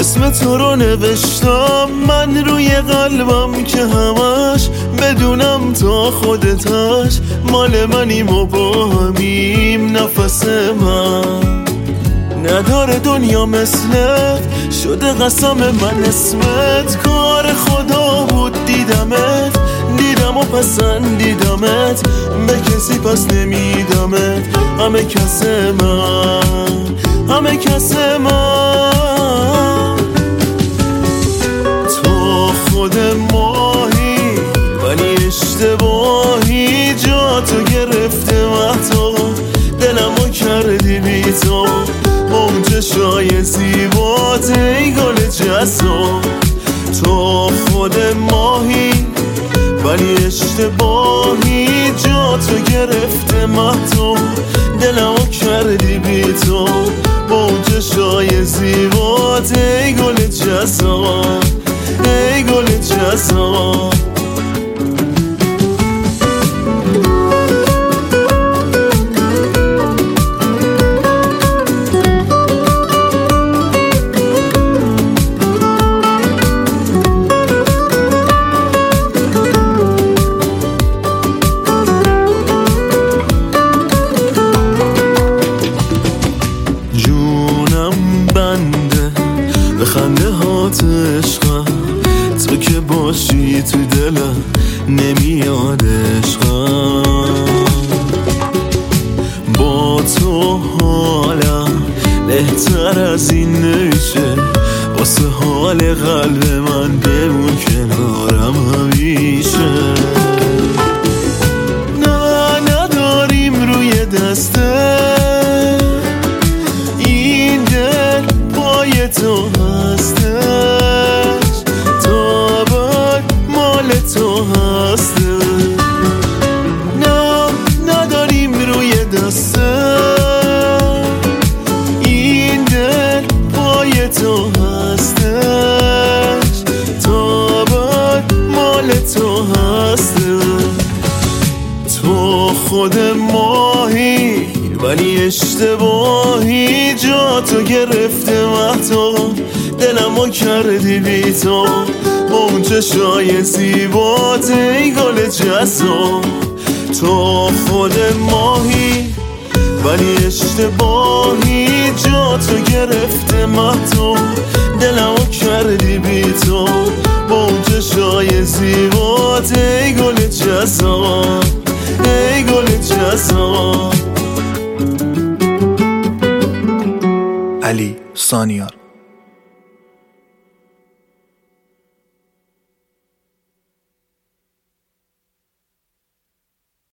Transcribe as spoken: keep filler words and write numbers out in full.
اسم تو رو نوشتم من روی قلبم که همش بدونم تا خودتش مال منیم و با همیم نفس من. نداره دنیا مثلت، شده قسم من اسمت، کار خدا بود دیدمت، دیدم و پسندیدمت، به کسی پس نمیدمت، همه کس من، همه کس من. تو خود ماهی ولی اشتباهی، جا تو گرفته محتاب دلمو کردی بی تو، موج شای زیبات ای گل جسام. تو خود ماهی ولی اشتباهی، جا تو گرفته محتاب دلمو کردی بی تو، موج شای زیبات ای گل جسام، ای گل جسام. به خنده هات عشقم، تو که باشی تو دلم نمیاد عشقم. با تو حالم بهتر از این نمیشه، واسه حال قلب من بمون کنارم همیشه. نه نداریم روی دسته این دل پای تو هستش، تا بعد مال تو هستش. نه نداریم روی دسته این دل پای تو هستش، تا بعد مال تو هستش. تو خود ماهی ولی اشتباهی، جا تو گرفته محتاب دلمو کردی بی تو، موج شای زیبات ای گل جسام. تو خود ماهی ولی اشتباهی، جا تو گرفته محتاب دلمو کردی بی تو، موج شای زیبات ای گل جسام، ای گل جسام. علی سانیار.